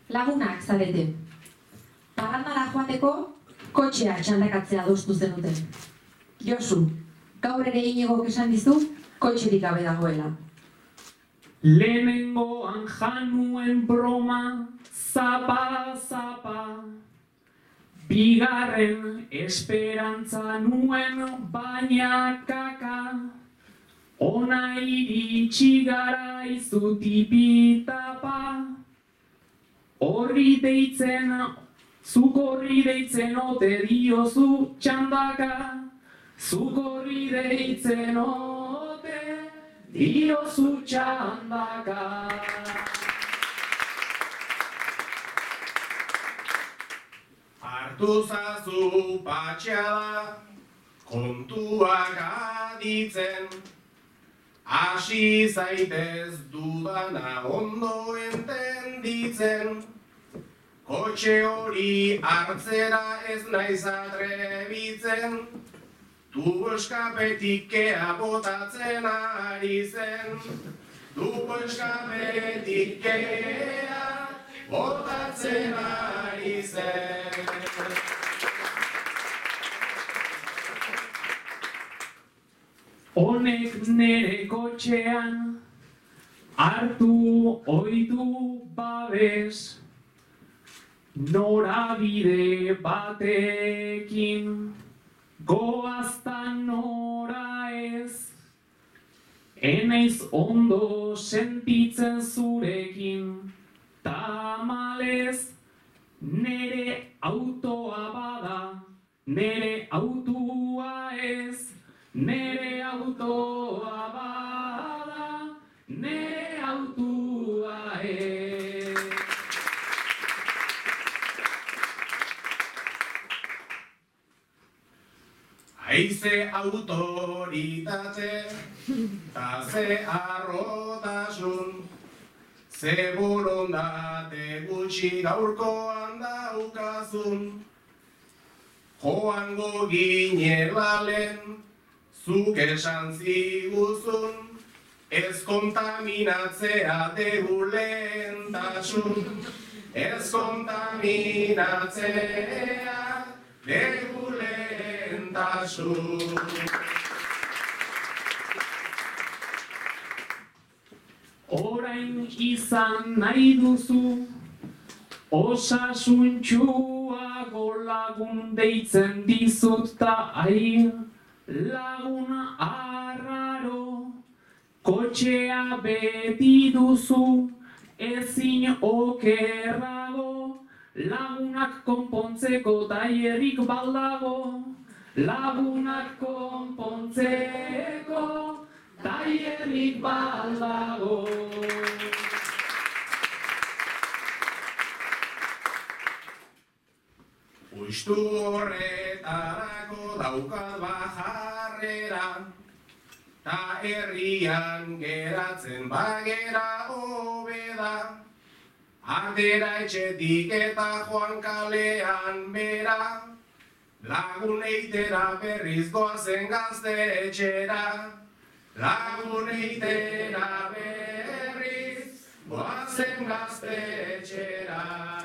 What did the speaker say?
Lagunak zarete. Parrandara joateko kotxea txandakatzea adostu zenuten. Josu, gaur ere Iñigok esan dizu kotxerik gabe dagoela. Lehenengoan januen broma, zapa. Bigarren esperantza nuen baina kaka. Ona iritsi gara izutipitapa. Zuk horri deitzen ote diozu txandaka. Zuk horri deitzen ote diozu txandaka. Hartu zazu patxeala, kontuak aditzen, hasi zaitez dudana ondo entenditzen, kotxe hori hartzera ez naiz atrebitzen, tubo eskapetik ea botatzen ari zen, tubo eskapetik ea botatzen ari zen. Honek nere kotxean hartu oitu babes, norabide batekin goaztan nora ez. Enaiz ondo sentitzen zurekin, tamalez nere autoa bada, nere autua ez. Nere autoa bada, nere autua ez. Haize autoritate, ta ze arrotasun, ze borondate gutxi gaurkoan daukazun. Joango ginelalen, zuk esan ziguzun, ez kontaminatzea dugu lehentasun. Ez kontaminatzea dugu lehentasun. Orain izan nahi duzu, osasuntxuago lagun deitzen dizut ta ai. Lagun arraro, kotxea beti duzu, ezin okerrago, lagunak konpontzeko taierrik baldago, lagunak konpontzeko taierrik baldago. Uistu horretarako daukat bajarrera, ta herrian geratzen bagera hobeda. Atera etxetik eta joan kalean bera, lagun eitera berriz goazen gaztetxera. Lagun eitera berriz goazen gaztetxera.